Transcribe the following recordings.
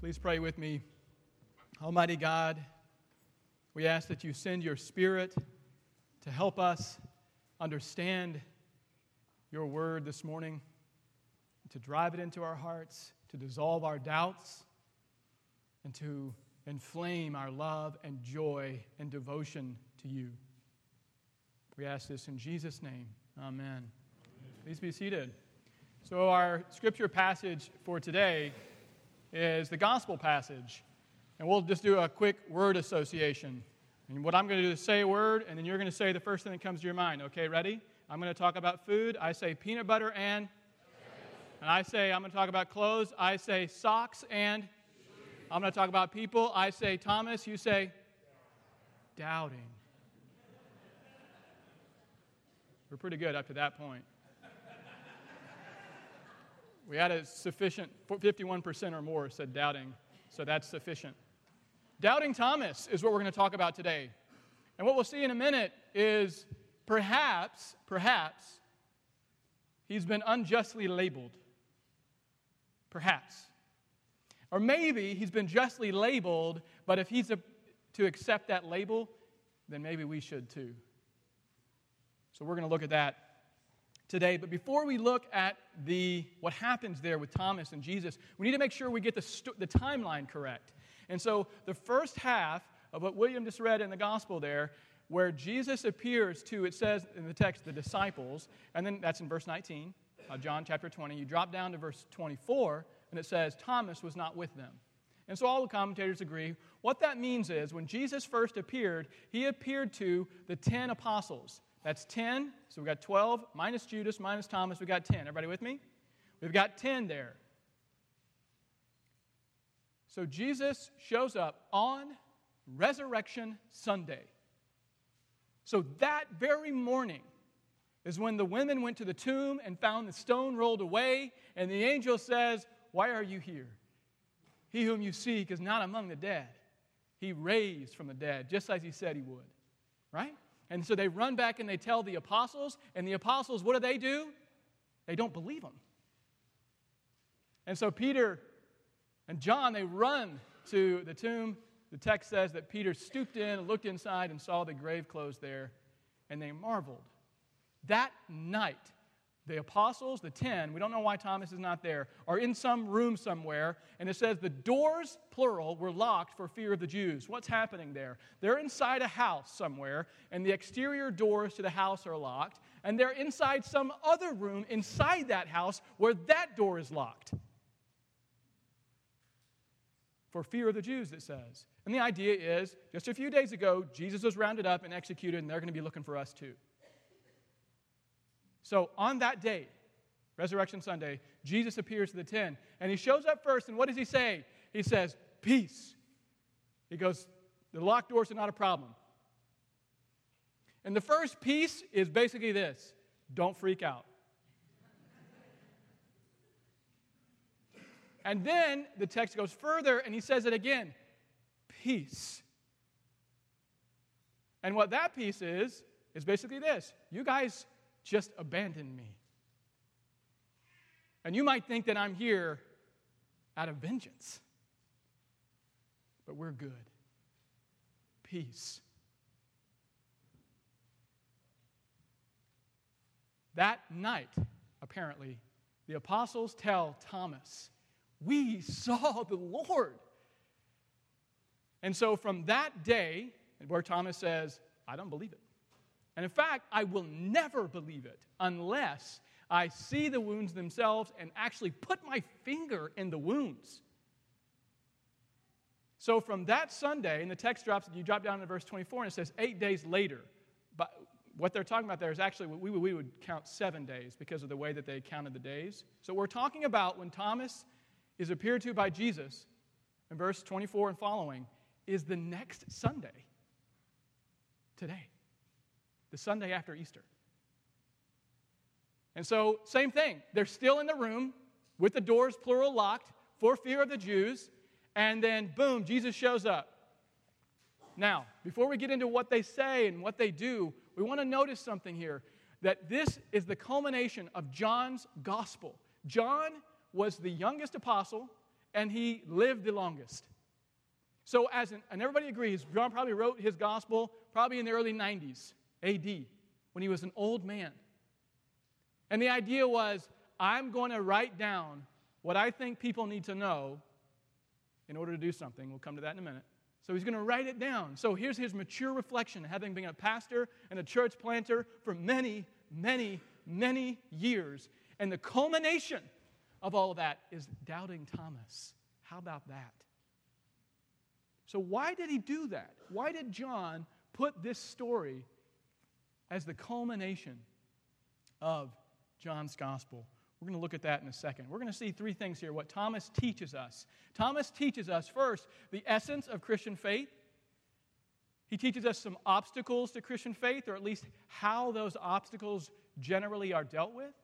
Please pray with me. Almighty God, we ask that you send your Spirit to help us understand your word this morning, to drive it into our hearts, to dissolve our doubts, and to inflame our love and joy and devotion to you. We ask this in Jesus' name. Amen. Please be seated. So our scripture passage for today is the gospel passage. And we'll just do a quick word association. And what I'm going to do is say a word, and then you're going to say the first thing that comes to your mind. Okay, ready? I'm going to talk about food. I say peanut butter and I say I'm going to talk about clothes. I say socks and I'm going to talk about people. I say Thomas. You say doubting. We're pretty good up to that point. We had a sufficient, 51% or more said doubting, so that's sufficient. Doubting Thomas is what we're going to talk about today. And what we'll see in a minute is perhaps, he's been unjustly labeled. Perhaps. Or maybe he's been justly labeled, but if he's to accept that label, then maybe we should too. So we're going to look at that today. But before we look at what happens there with Thomas and Jesus, we need to make sure we get the timeline correct. And so the first half of what William just read in the gospel there, where Jesus appears to, it says in the text, the disciples, and then that's in verse 19, John chapter 20. You drop down to verse 24, and it says Thomas was not with them. And so all the commentators agree. What that means is when Jesus first appeared, he appeared to the 10 apostles. That's 10, so we've got 12, minus Judas, minus Thomas, we've got 10. Everybody with me? We've got 10 there. So Jesus shows up on Resurrection Sunday. So that very morning is when the women went to the tomb and found the stone rolled away, and the angel says, "Why are you here? He whom you seek is not among the dead. He raised from the dead, just as he said he would." Right? And so they run back and they tell the apostles, and the apostles, what do? They don't believe them. And so Peter and John, they run to the tomb. The text says that Peter stooped in and looked inside and saw the grave clothes there, and they marveled. That night, the apostles, the 10, we don't know why Thomas is not there, are in some room somewhere, and it says the doors, plural, were locked for fear of the Jews. What's happening there? They're inside a house somewhere, and the exterior doors to the house are locked, and they're inside some other room inside that house where that door is locked. For fear of the Jews, it says. And the idea is, just a few days ago, Jesus was rounded up and executed, and they're going to be looking for us too. So on that day, Resurrection Sunday, Jesus appears to the 10, and he shows up first, and what does he say? He says, "Peace." He goes, the locked doors are not a problem. And the first piece is basically this: don't freak out. And then the text goes further, and he says it again, peace. And what that piece is basically this: you guys just abandoned me. And you might think that I'm here out of vengeance. But we're good. Peace. That night, apparently, the apostles tell Thomas, "We saw the Lord." And so from that day, where Thomas says, "I don't believe it. And in fact, I will never believe it unless I see the wounds themselves and actually put my finger in the wounds." So from that Sunday, and the text drops, you drop down to verse 24, and it says 8 days later. But what they're talking about there is actually, we would count 7 days because of the way that they counted the days. So we're talking about when Thomas is appeared to by Jesus, in verse 24 and following, is the next Sunday. Today. The Sunday after Easter. And so, same thing. They're still in the room with the doors, plural, locked for fear of the Jews. And then, boom, Jesus shows up. Now, before we get into what they say and what they do, we want to notice something here. That this is the culmination of John's gospel. John was the youngest apostle, and he lived the longest. So and everybody agrees, John probably wrote his gospel probably in the early 90s AD, when he was an old man. And the idea was, I'm going to write down what I think people need to know in order to do something. We'll come to that in a minute. So he's going to write it down. So here's his mature reflection, having been a pastor and a church planter for many, many, many years. And the culmination of all of that is doubting Thomas. How about that? So why did he do that? Why did John put this story as the culmination of John's gospel? We're going to look at that in a second. We're going to see three things here, what Thomas teaches us. Thomas teaches us, first, the essence of Christian faith. He teaches us some obstacles to Christian faith, or at least how those obstacles generally are dealt with.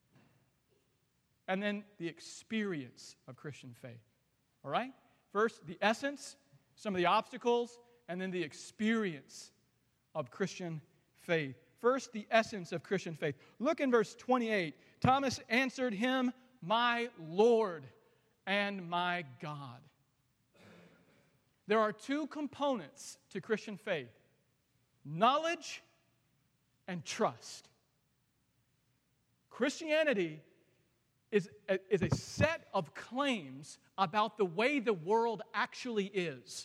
And then the experience of Christian faith. All right? First, the essence, some of the obstacles, and then the experience of Christian faith. First, the essence of Christian faith. Look in verse 28. Thomas answered him, "My Lord and my God." There are two components to Christian faith: knowledge and trust. Christianity is a set of claims about the way the world actually is.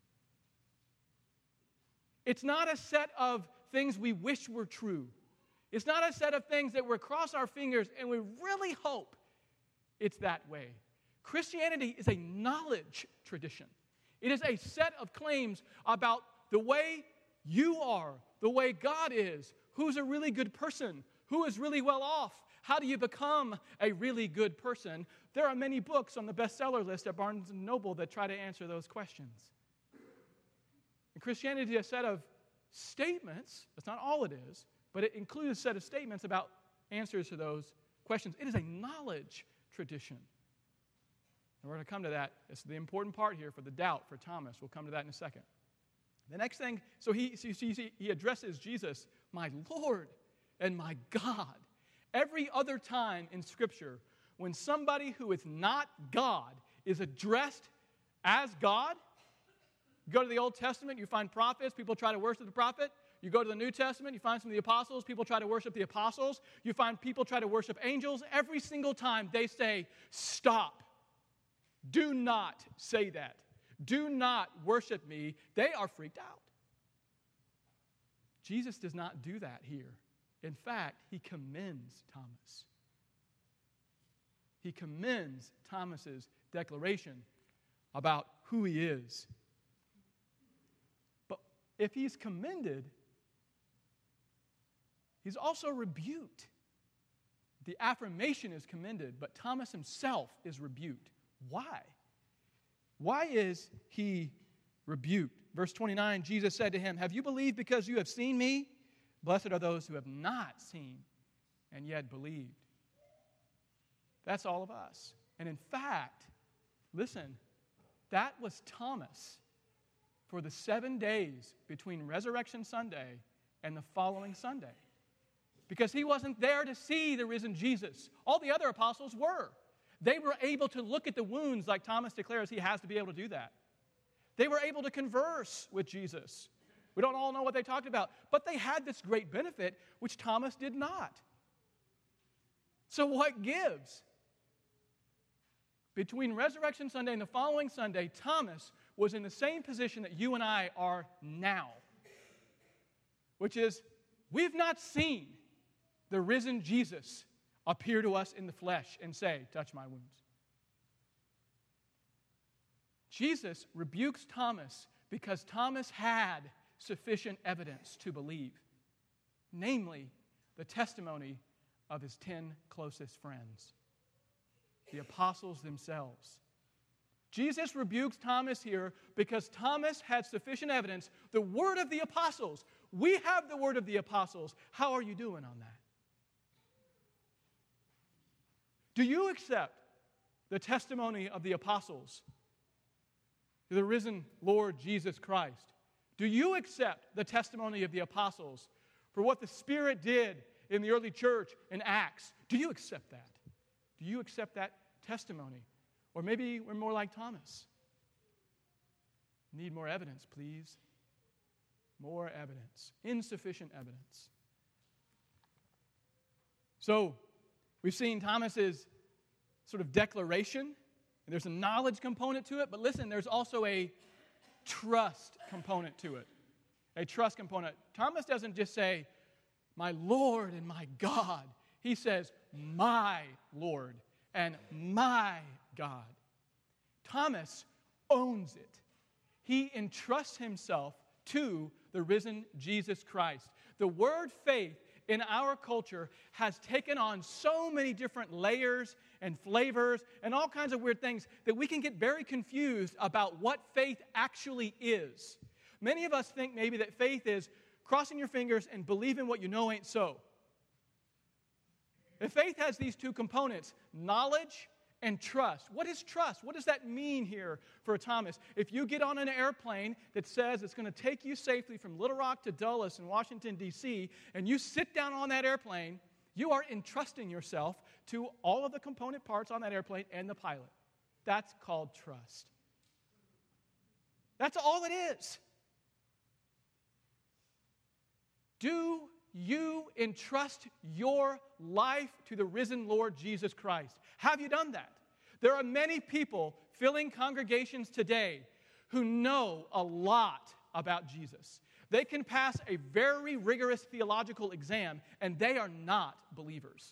It's not a set of things we wish were true. It's not a set of things that we cross our fingers and we really hope it's that way. Christianity is a knowledge tradition. It is a set of claims about the way you are, the way God is, who's a really good person, who is really well off, how do you become a really good person. There are many books on the bestseller list at Barnes & Noble that try to answer those questions. And Christianity is a set of statements. That's not all it is, but it includes a set of statements about answers to those questions. It is a knowledge tradition. And we're going to come to that. It's the important part here for the doubt for Thomas. We'll come to that in a second. The next thing, so he addresses Jesus, "My Lord and my God." Every other time in Scripture, when somebody who is not God is addressed as God, you go to the Old Testament, you find prophets, people try to worship the prophet. You go to the New Testament, you find some of the apostles, people try to worship the apostles. You find people try to worship angels. Every single time they say, "Stop. Do not say that. Do not worship me." They are freaked out. Jesus does not do that here. In fact, he commends Thomas. He commends Thomas's declaration about who he is. But if he's commended, he's also rebuked. The affirmation is commended, but Thomas himself is rebuked. Why? Why is he rebuked? Verse 29, Jesus said to him, "Have you believed because you have seen me? Blessed are those who have not seen and yet believed." That's all of us. And in fact, listen, that was Thomas for the 7 days between Resurrection Sunday and the following Sunday. Because he wasn't there to see the risen Jesus. All the other apostles were. They were able to look at the wounds like Thomas declares he has to be able to do that. They were able to converse with Jesus. We don't all know what they talked about, but they had this great benefit, which Thomas did not. So what gives? Between Resurrection Sunday and the following Sunday, Thomas was in the same position that you and I are now, which is, we've not seen the risen Jesus appear to us in the flesh and say, "Touch my wounds." Jesus rebukes Thomas because Thomas had sufficient evidence to believe, namely the testimony of his 10 closest friends, the apostles themselves. Jesus rebukes Thomas here because Thomas had sufficient evidence, the word of the apostles. We have the word of the apostles. How are you doing on that? Do you accept the testimony of the apostles, the risen Lord Jesus Christ? Do you accept the testimony of the apostles for what the Spirit did in the early church in Acts? Do you accept that? Do you accept that testimony? Or maybe we're more like Thomas. Need more evidence, please. More evidence. Insufficient evidence. So, we've seen Thomas's sort of declaration, and there's a knowledge component to it, but listen, there's also a trust component to it. A trust component. Thomas doesn't just say, my Lord and my God. He says, my Lord and my God. Thomas owns it. He entrusts himself to the risen Jesus Christ. The word faith in our culture has taken on so many different layers and flavors and all kinds of weird things that we can get very confused about what faith actually is. Many of us think maybe that faith is crossing your fingers and believing what you know ain't so. And faith has these two components, knowledge and trust. What is trust? What does that mean here for Thomas? If you get on an airplane that says it's going to take you safely from Little Rock to Dulles in Washington, D.C., and you sit down on that airplane, you are entrusting yourself to all of the component parts on that airplane and the pilot. That's called trust. That's all it is. Do you entrust your life to the risen Lord Jesus Christ? Have you done that? There are many people filling congregations today who know a lot about Jesus. They can pass a very rigorous theological exam, and they are not believers.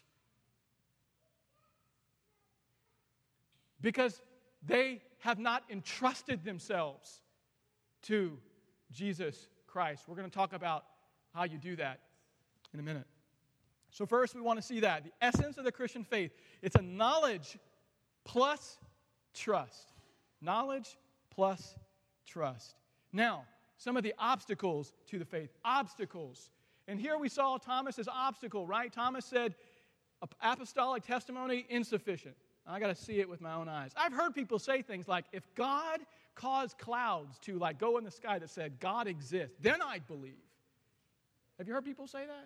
Because they have not entrusted themselves to Jesus Christ. We're going to talk about how you do that in a minute. So first, we want to see that. The essence of the Christian faith, it's a knowledge plus trust. Knowledge plus trust. Now, some of the obstacles to the faith. Obstacles. And here we saw Thomas's obstacle, right? Thomas said, apostolic testimony, insufficient. I got to see it with my own eyes. I've heard people say things like, if God caused clouds to go in the sky that said God exists, then I'd believe. Have you heard people say that?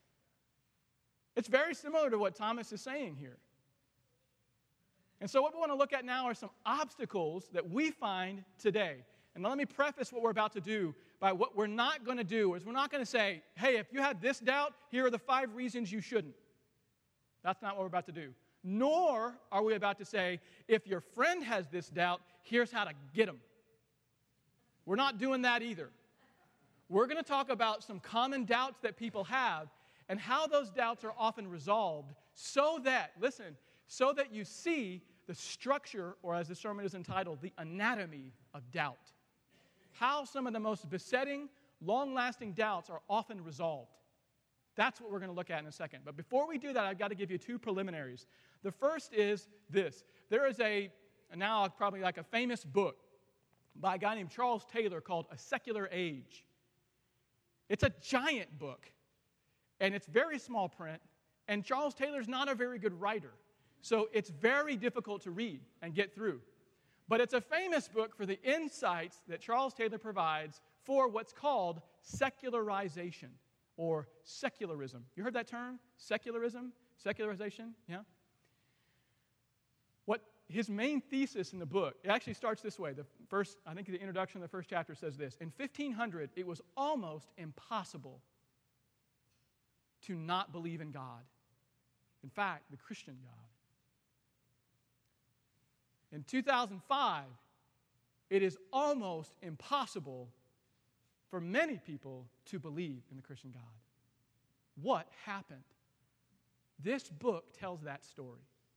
It's very similar to what Thomas is saying here. And so what we want to look at now are some obstacles that we find today. And now let me preface what we're about to do by what we're not going to do is we're not going to say, hey, if you had this doubt, here are the 5 reasons you shouldn't. That's not what we're about to do. Nor are we about to say, if your friend has this doubt, here's how to get them. We're not doing that either. We're going to talk about some common doubts that people have and how those doubts are often resolved so that, listen, so that you see the structure, or as the sermon is entitled, the anatomy of doubt. How some of the most besetting, long-lasting doubts are often resolved. That's what we're going to look at in a second. But before we do that, I've got to give you 2 preliminaries. The first is this. There is now probably like a famous book by a guy named Charles Taylor called A Secular Age. It's a giant book, and it's very small print, and Charles Taylor's not a very good writer, so it's very difficult to read and get through. But it's a famous book for the insights that Charles Taylor provides for what's called secularization or secularism. You heard that term? Secularism? Secularization? Yeah? What his main thesis in the book, it actually starts this way. I think the introduction of the first chapter says this. In 1500, it was almost impossible to not believe in God. In fact, the Christian God. In 2005, it is almost impossible for many people to believe in the Christian God. What happened? This book tells that story.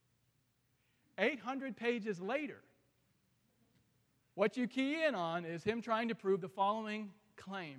800 pages later, what you key in on is him trying to prove the following claim.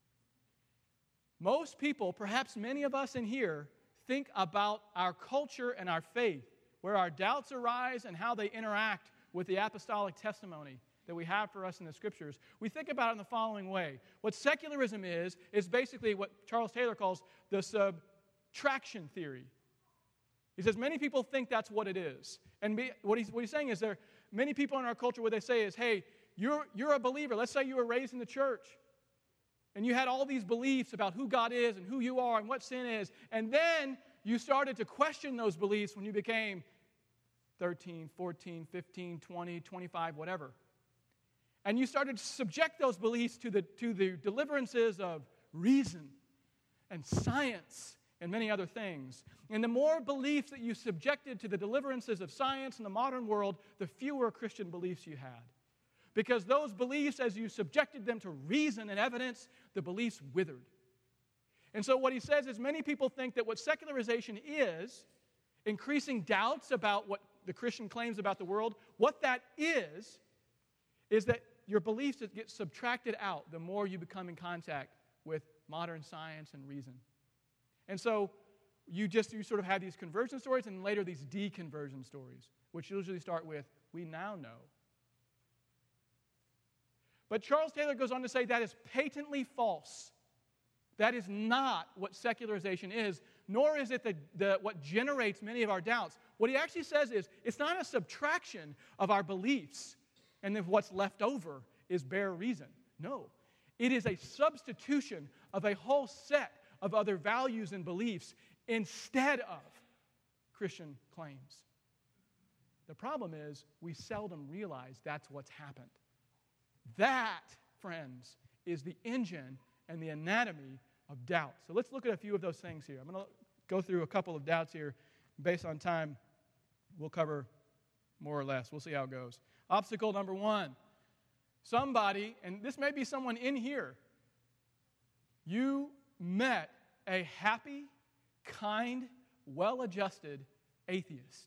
Most people, perhaps many of us in here, think about our culture and our faith, where our doubts arise and how they interact with the apostolic testimony that we have for us in the Scriptures. We think about it in the following way. What secularism is basically what Charles Taylor calls the subtraction theory. He says many people think that's what it is. And what he's saying is there are many people in our culture what they say is, hey, you're a believer. Let's say you were raised in the church. And you had all these beliefs about who God is and who you are and what sin is. And then you started to question those beliefs when you became 13, 14, 15, 20, 25, whatever. And you started to subject those beliefs to the deliverances of reason and science and many other things. And the more beliefs that you subjected to the deliverances of science in the modern world, the fewer Christian beliefs you had. Because those beliefs, as you subjected them to reason and evidence, the beliefs withered. And so what he says is many people think that what secularization is, increasing doubts about what the Christian claims about the world, what that is that your beliefs get subtracted out the more you become in contact with modern science and reason. And so you sort of have these conversion stories and later these deconversion stories, which usually start with, we now know. But Charles Taylor goes on to say that is patently false. That is not what secularization is, nor is it what generates many of our doubts. What he actually says is, it's not a subtraction of our beliefs, and then what's left over is bare reason. No, it is a substitution of a whole set of other values and beliefs instead of Christian claims. The problem is, we seldom realize that's what's happened. That, friends, is the engine and the anatomy of doubt. So let's look at a few of those things here. I'm going to go through a couple of doubts here. Based on time, we'll cover more or less. We'll see how it goes. Obstacle number 1. Somebody, and this may be someone in here, you met a happy, kind, well-adjusted atheist.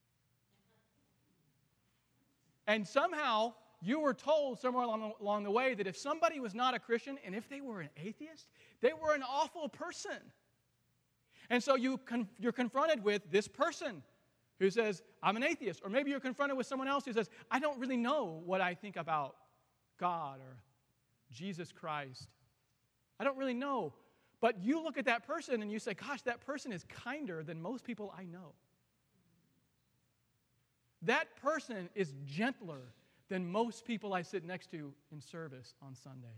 And somehow you were told somewhere along the way that if somebody was not a Christian and if they were an atheist, they were an awful person. And so you're confronted with this person who says, I'm an atheist. Or maybe you're confronted with someone else who says, I don't really know what I think about God or Jesus Christ. I don't really know. But you look at that person and you say, gosh, that person is kinder than most people I know. That person is gentler than most people I sit next to in service on Sunday.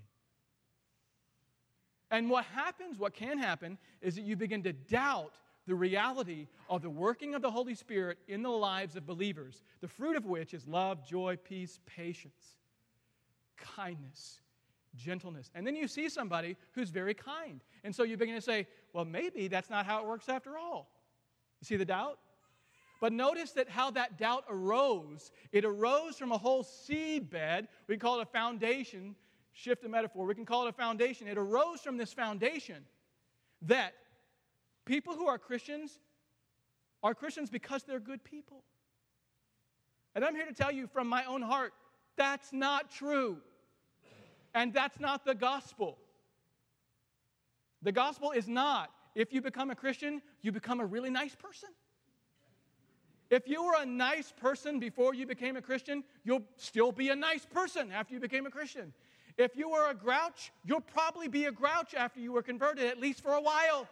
And what can happen, is that you begin to doubt the reality of the working of the Holy Spirit in the lives of believers, the fruit of which is love, joy, peace, patience, kindness, gentleness. And then you see somebody who's very kind. And so you begin to say, well, maybe that's not how it works after all. You see the doubt? But notice that how that doubt arose. It arose from a whole seed bed. We can call it a foundation. Shift the metaphor. We can call it a foundation. It arose from this foundation that people who are Christians because they're good people. And I'm here to tell you from my own heart, that's not true. And that's not the gospel. The gospel is not, if you become a Christian, you become a really nice person. If you were a nice person before you became a Christian, you'll still be a nice person after you became a Christian. If you were a grouch, you'll probably be a grouch after you were converted, at least for a while.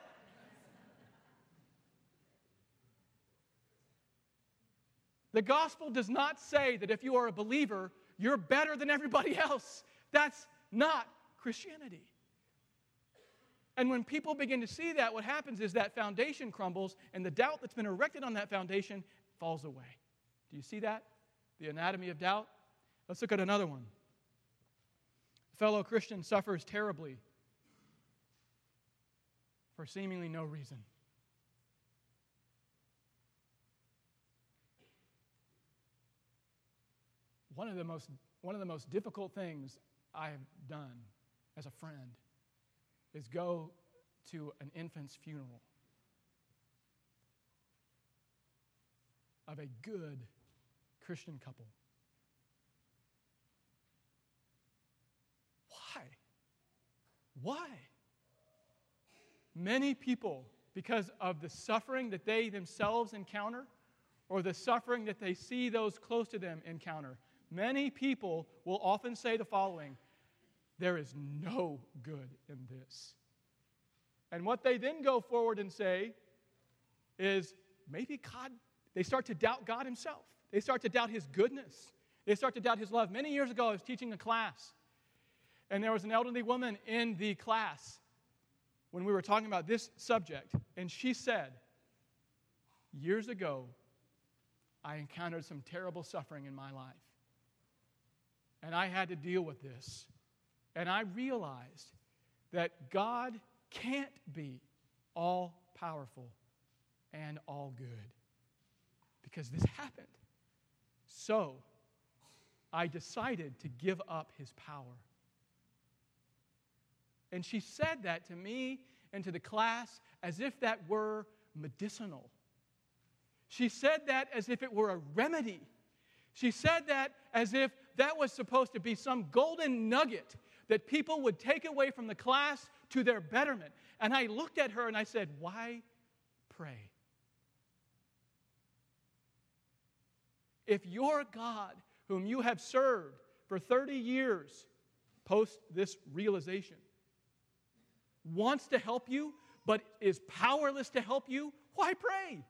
The gospel does not say that if you are a believer, you're better than everybody else. That's not Christianity. And when people begin to see that, what happens is that foundation crumbles, and the doubt that's been erected on that foundation falls away. Do you see that? The anatomy of doubt? Let's look at another one. A fellow Christian suffers terribly for seemingly no reason. One of the most difficult things I have done as a friend is go to an infant's funeral of a good Christian couple. Why? Many people, because of the suffering that they themselves encounter or the suffering that they see those close to them encounter, many people will often say the following: there is no good in this. And what they then go forward and say is, maybe God, they start to doubt God himself. They start to doubt his goodness. They start to doubt his love. Many years ago, I was teaching a class, and there was an elderly woman in the class when we were talking about this subject, and she said, years ago, I encountered some terrible suffering in my life. And I had to deal with this. And I realized that God can't be all-powerful and all good, because this happened. So I decided to give up his power. And she said that to me and to the class as if that were medicinal. She said that as if it were a remedy. She said that as if that was supposed to be some golden nugget that people would take away from the class to their betterment. And I looked at her and I said, why pray? If your God, whom you have served for 30 years post this realization, wants to help you but is powerless to help you, why pray?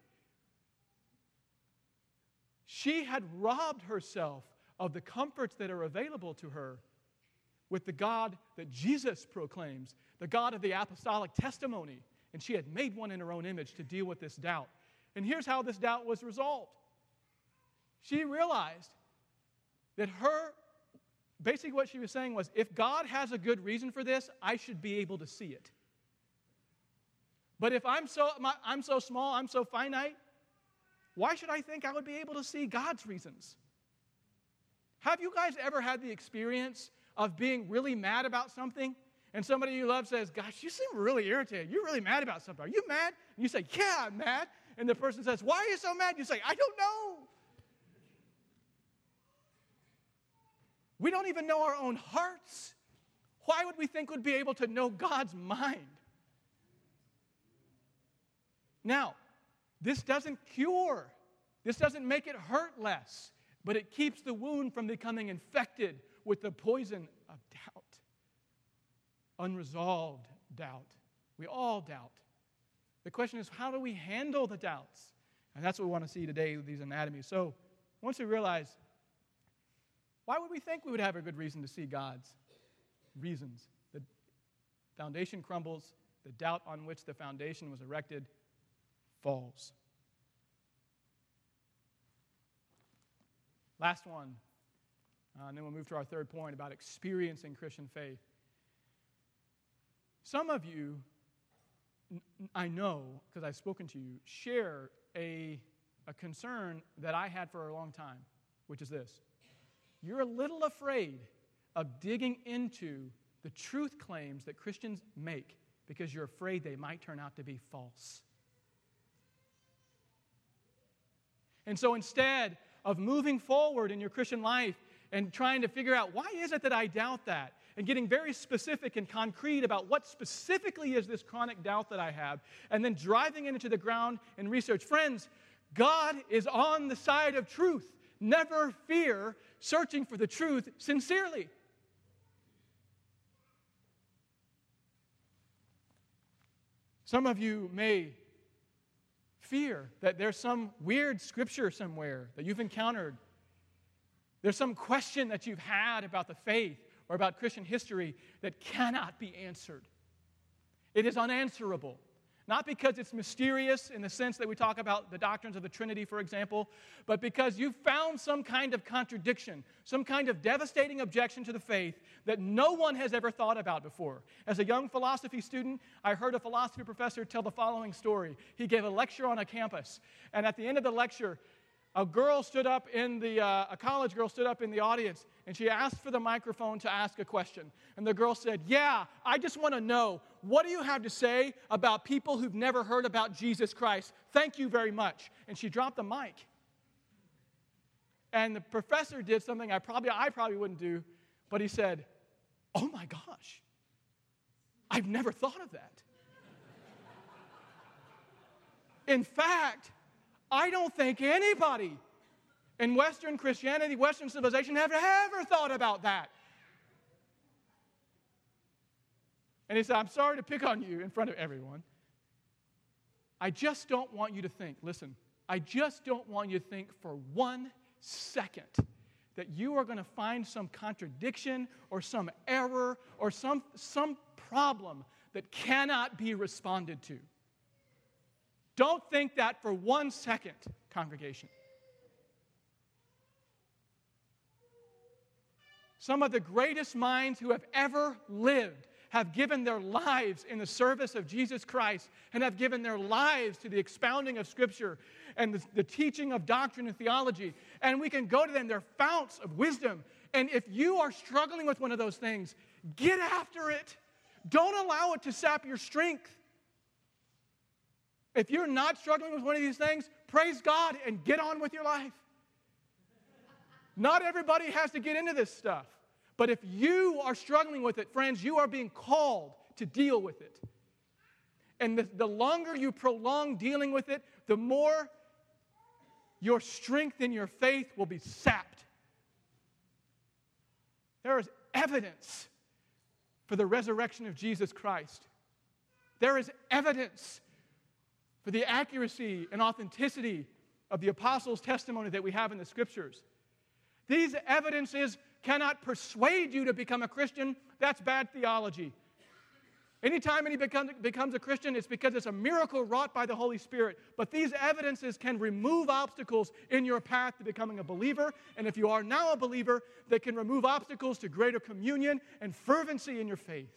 She had robbed herself of the comforts that are available to her with the God that Jesus proclaims, the God of the apostolic testimony. And she had made one in her own image to deal with this doubt. And here's how this doubt was resolved. She realized that basically what she was saying was, if God has a good reason for this, I should be able to see it. But if I'm so small, I'm so finite, why should I think I would be able to see God's reasons? Have you guys ever had the experience of being really mad about something, and somebody you love says, gosh, you seem really irritated. You're really mad about something. Are you mad? And you say, yeah, I'm mad. And the person says, why are you so mad? You say, I don't know. We don't even know our own hearts. Why would we think we'd be able to know God's mind? Now, this doesn't cure. This doesn't make it hurt less, but it keeps the wound from becoming infected with the poison of doubt. Unresolved doubt. We all doubt. The question is, how do we handle the doubts? And that's what we want to see today with these anatomies. So, once we realize, why would we think we would have a good reason to see God's reasons? The foundation crumbles, the doubt on which the foundation was erected falls. Last one, and then we'll move to our third point about experiencing Christian faith. Some of you, I know, because I've spoken to you, share a concern that I had for a long time, which is this. You're a little afraid of digging into the truth claims that Christians make because you're afraid they might turn out to be false. And so instead of moving forward in your Christian life and trying to figure out why is it that I doubt that, and getting very specific and concrete about what specifically is this chronic doubt that I have, and then driving it into the ground and research. Friends, God is on the side of truth. Never fear searching for the truth sincerely. Some of you may fear that there's some weird scripture somewhere that you've encountered. There's some question that you've had about the faith or about Christian history that cannot be answered. It is unanswerable. Not because it's mysterious in the sense that we talk about the doctrines of the Trinity, for example, but because you've found some kind of contradiction, some kind of devastating objection to the faith that no one has ever thought about before. As a young philosophy student, I heard a philosophy professor tell the following story. He gave a lecture on a campus, and at the end of the lecture, a college girl stood up in the audience, and she asked for the microphone to ask a question. And the girl said, yeah, I just want to know, what do you have to say about people who've never heard about Jesus Christ? Thank you very much. And she dropped the mic. And the professor did something I probably wouldn't do, but he said, oh my gosh, I've never thought of that. In fact, I don't think anybody in Western Christianity, Western civilization, have ever thought about that. And he said, I'm sorry to pick on you in front of everyone. I just don't want you to think, listen, I just don't want you to think for 1 second that you are going to find some contradiction or some error or some problem that cannot be responded to. Don't think that for 1 second, congregation. Some of the greatest minds who have ever lived have given their lives in the service of Jesus Christ and have given their lives to the expounding of Scripture and the teaching of doctrine and theology. And we can go to them. They're founts of wisdom. And if you are struggling with one of those things, get after it. Don't allow it to sap your strength. If you're not struggling with one of these things, praise God and get on with your life. Not everybody has to get into this stuff. But if you are struggling with it, friends, you are being called to deal with it. And the longer you prolong dealing with it, the more your strength in your faith will be sapped. There is evidence for the resurrection of Jesus Christ. There is evidence for the accuracy and authenticity of the apostles' testimony that we have in the Scriptures. These evidences cannot persuade you to become a Christian. That's bad theology. Anytime anybody becomes a Christian, it's because it's a miracle wrought by the Holy Spirit. But these evidences can remove obstacles in your path to becoming a believer. And if you are now a believer, they can remove obstacles to greater communion and fervency in your faith.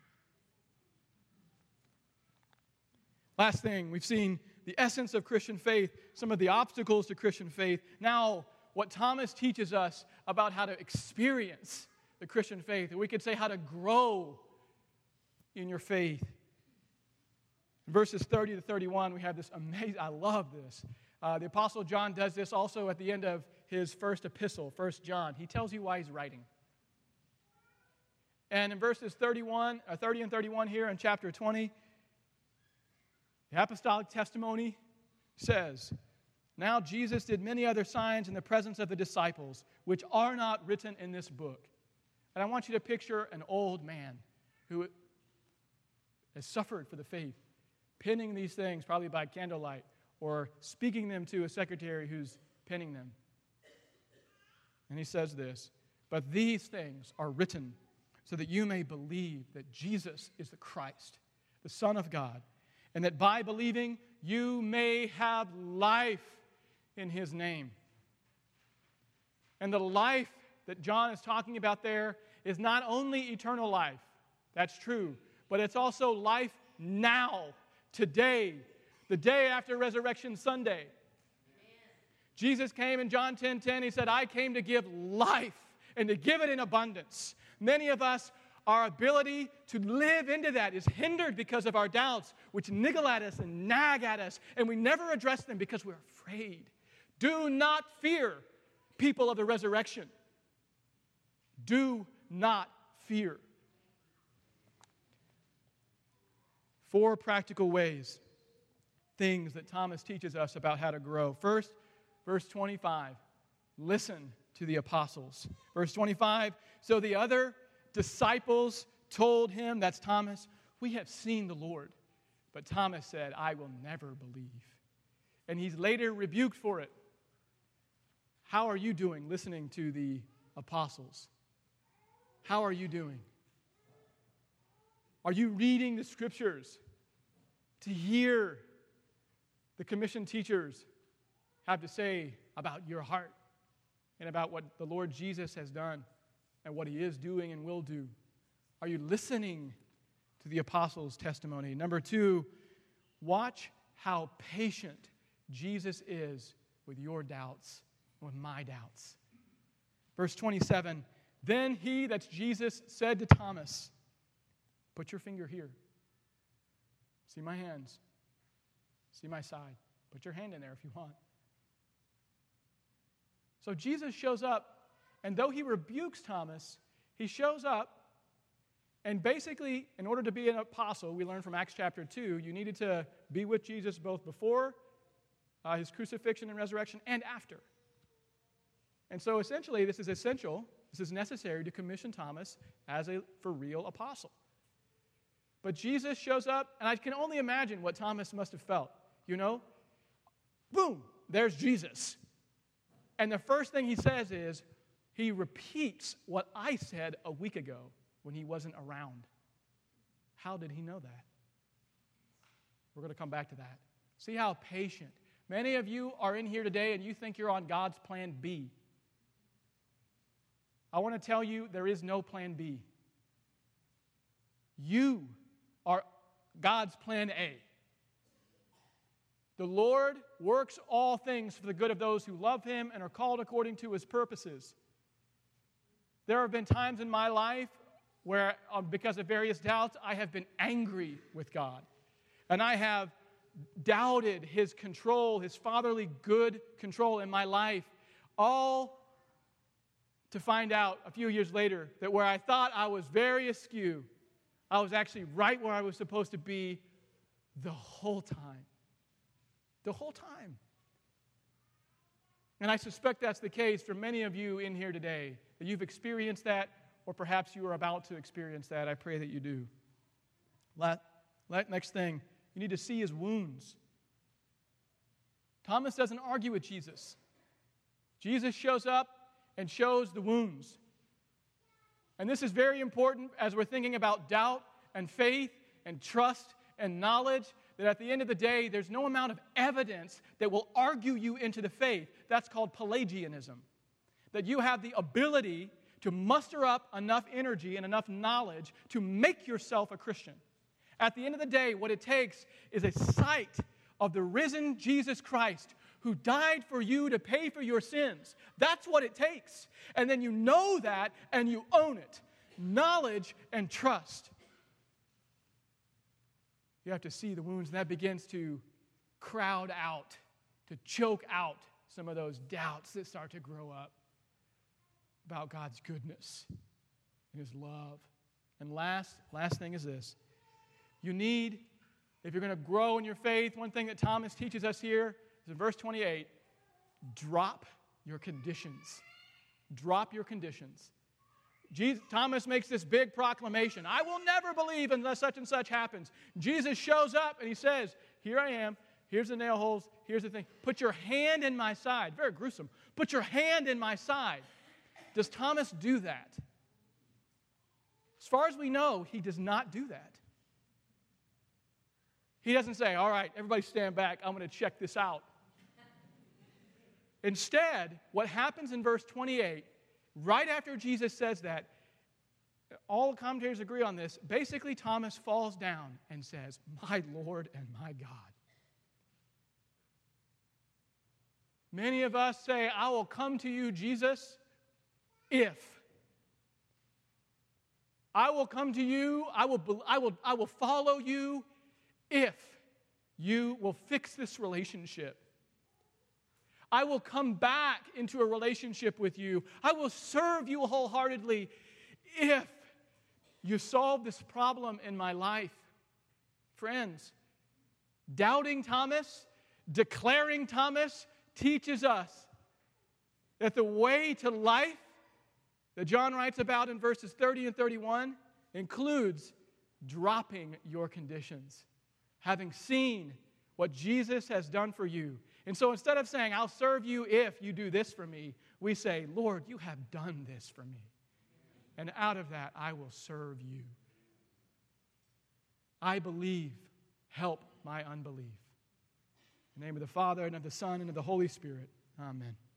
Last thing, we've seen the essence of Christian faith, some of the obstacles to Christian faith. Now, what Thomas teaches us about how to experience the Christian faith, and we could say how to grow in your faith. In verses 30 to 31, we have this amazing, I love this. The Apostle John does this also at the end of his first epistle, 1 John. He tells you why he's writing. And in verses 30 and 31 here in chapter 20, the apostolic testimony says, "Now Jesus did many other signs in the presence of the disciples, which are not written in this book." And I want you to picture an old man who has suffered for the faith, penning these things probably by candlelight or speaking them to a secretary who's penning them. And he says this, "But these things are written so that you may believe that Jesus is the Christ, the Son of God, and that by believing you may have life in His name." And the life that John is talking about there is not only eternal life, that's true, but it's also life now, today, the day after Resurrection Sunday. Amen. Jesus came in John 10:10, He said, "I came to give life and to give it in abundance." Many of us, our ability to live into that is hindered because of our doubts, which niggle at us and nag at us, and we never address them because we're afraid. Do not fear, people of the resurrection. Do not fear. 4 practical ways, things that Thomas teaches us about how to grow. First, verse 25, listen to the apostles. Verse 25, so the other disciples told him, that's Thomas, "We have seen the Lord." But Thomas said, "I will never believe." And he's later rebuked for it. How are you doing listening to the apostles? How are you doing? Are you reading the Scriptures to hear the commissioned teachers have to say about your heart and about what the Lord Jesus has done and what He is doing and will do? Are you listening to the apostles' testimony? Number 2, watch how patient Jesus is with your doubts, with my doubts. Verse 27, then He, that's Jesus, said to Thomas, "Put your finger here. See my hands. See my side. Put your hand in there if you want." So Jesus shows up, and though He rebukes Thomas, He shows up, and basically, in order to be an apostle, we learn from Acts chapter 2, you needed to be with Jesus both before His crucifixion and resurrection and after. And so essentially, this is essential, this is necessary to commission Thomas as a for real apostle. But Jesus shows up, and I can only imagine what Thomas must have felt. You know, boom, there's Jesus. And the first thing He says is, He repeats what I said a week ago when He wasn't around. How did He know that? We're going to come back to that. See how patient. Many of you are in here today and you think you're on God's plan B. I want to tell you there is no plan B. You are God's plan A. The Lord works all things for the good of those who love Him and are called according to His purposes. There have been times in my life where, because of various doubts, I have been angry with God. And I have doubted His control, His fatherly good control in my life, all to find out a few years later that where I thought I was very askew, I was actually right where I was supposed to be the whole time. The whole time. And I suspect that's the case for many of you in here today, that you've experienced that, or perhaps you are about to experience that. I pray that you do. Next thing, you need to see His wounds. Thomas doesn't argue with Jesus. Jesus shows up and shows the wounds. And this is very important as we're thinking about doubt and faith and trust and knowledge, that at the end of the day, there's no amount of evidence that will argue you into the faith. That's called Pelagianism. That you have the ability to muster up enough energy and enough knowledge to make yourself a Christian. At the end of the day, what it takes is a sight of the risen Jesus Christ who died for you to pay for your sins. That's what it takes. And then you know that and you own it. Knowledge and trust. You have to see the wounds, and that begins to crowd out, to choke out some of those doubts that start to grow up about God's goodness and His love. And last thing is this. You need, if you're going to grow in your faith, one thing that Thomas teaches us here is in verse 28, drop your conditions. Drop your conditions. Thomas makes this big proclamation. I will never believe unless such and such happens. Jesus shows up and He says, here I am. Here's the nail holes. Here's the thing. Put your hand in my side. Very gruesome. Put your hand in my side. Does Thomas do that? As far as we know, he does not do that. He doesn't say, all right, everybody stand back. I'm going to check this out. Instead, what happens in verse 28, right after Jesus says that, all the commentators agree on this, basically Thomas falls down and says, my Lord and my God. Many of us say, I will come to you, Jesus, if. I will come to you, I will follow you if you will fix this relationship. I will come back into a relationship with you. I will serve you wholeheartedly if you solve this problem in my life. Friends, doubting Thomas, declaring Thomas, teaches us that the way to life that John writes about in verses 30 and 31 includes dropping your conditions, having seen what Jesus has done for you. And so instead of saying, I'll serve you if you do this for me, we say, Lord, you have done this for me. And out of that, I will serve you. I believe. Help my unbelief. In the name of the Father, and of the Son, and of the Holy Spirit. Amen.